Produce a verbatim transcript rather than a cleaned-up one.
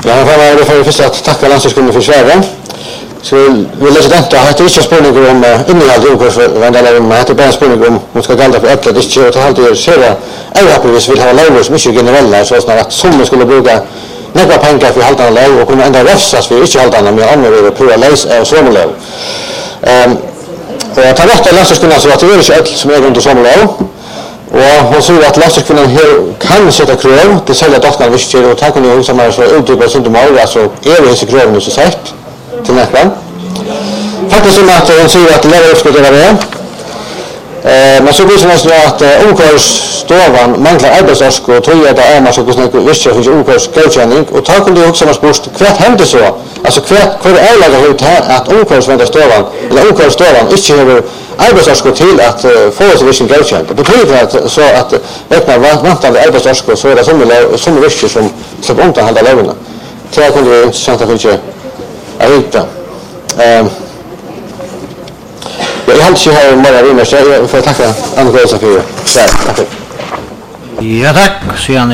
Ja, jag får först att tacka landslagskommittén för Sverige. Så vi läser detta att det inte är spänning om innehåll i omkörningsvända om att det bara spänning om man ska gälda för öppet. Det är inte att alltid se det. Europavis vill ha lagar som inte generella så snarare att som skulle bruka några pengar för halta lag och kunna ändra röstas för inte halta med andra över på läs och som lag. Ehm och ta bort landslagskommittén så att det är inte allt som är runt som lag. Och hon säger att landslagskommittén kan sätta krav till sälja dottern visst och ta kunna ju som är så utbyggda som de har alltså är det så kraven så sagt till nästan. Faktiskt som att hon säger att lägga upp ska det vara. Eh men så blir det så att omkörstovan manglar arbetsorsk och tror jag att är man så kunna visst ju finns omkörsgodkänning och ta kunde ju också man sport kvart händer så. Alltså kvart för är lagar ut här att omkörsvända stovan eller omkörsstovan inte har arbetsorsk till att få så visst godkänt. Det betyder att så att räkna vantande arbetsorsk så är det som som visst som som inte håller lagarna. Så jag kunde intressant att inte är ute. Ehm Jag har inte här många vänner så jag får tacka Anna Rosa för det. Ja, tack. Så